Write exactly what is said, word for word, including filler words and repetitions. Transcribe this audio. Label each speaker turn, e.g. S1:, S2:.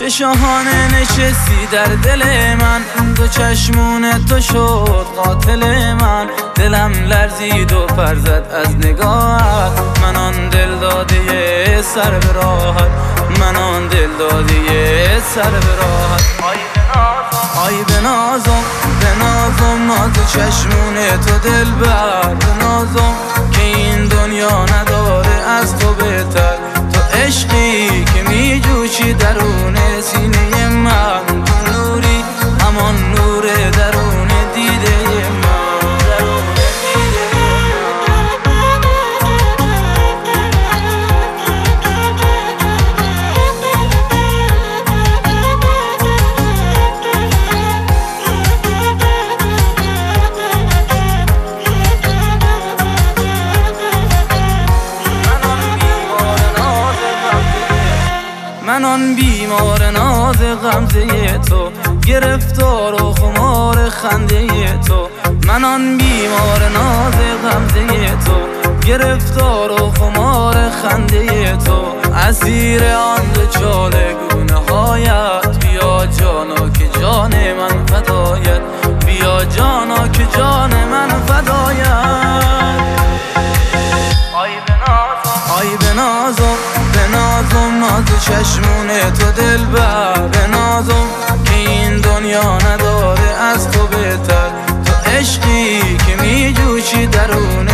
S1: شاهانه نشستی در دل من، دو چشمون تو شد قاتل من. دلم لرزید و پر زد از نگاهت، من آن دل داده سر به راحت، من آن دل داده سر به راحت. آی به نازم به نازم ناز چشمون تو دل بر، به نازم که این دنیا نداره از تو بهتر. تو عشقی که می جوشی درون سینه من، تو نوری همان نور درون دیده من، درون دیده من آن بیمار ناز غمزه تو، گرفتار و خمار خنده تو. من آن بیمار ناز غمزه تو، گرفتار و خمار خنده تو. اسیر آن دو چالگونه هایت، بیا جانا که جان من فدایت، بیا جانا که جان من فدایت. آی به نازم آی به نازم به نازم ناز چشمون تو دل بر، به نازم که این دنیا نداره از تو بهتر. تو عشقی که می جوشی درون